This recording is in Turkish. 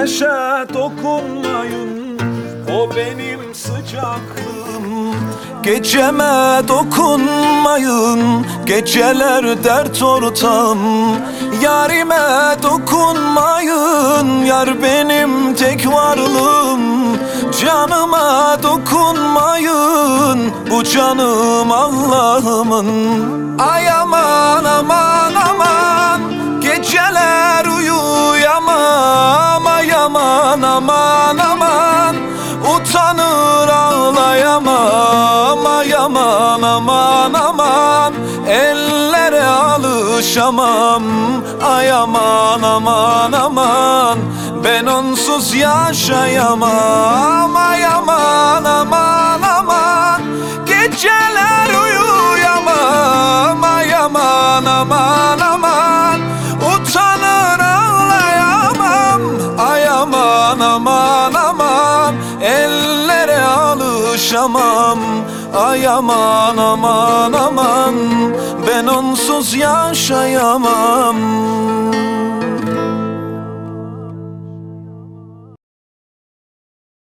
güneşe dokunmayın, o benim sıcaklığım. Geceme dokunmayın, geceler dert ortağım. Yarime dokunmayın, yar benim tek varlığım. Canıma dokunmayın, bu canım Allah'ımın. Ay aman aman aman, geceler uyuyamam. Ay aman aman aman, utanır ağlayamam. Ay aman aman aman, ellere alışamam. Ay aman aman aman, ben onsuz yaşayamam. Ay aman aman aman, geceler uyuyamam. Ay aman aman aman, utanır ağlayamam. Ay aman aman aman, ellere alışamam. Ay aman aman aman, ben onsuz yaşayamam.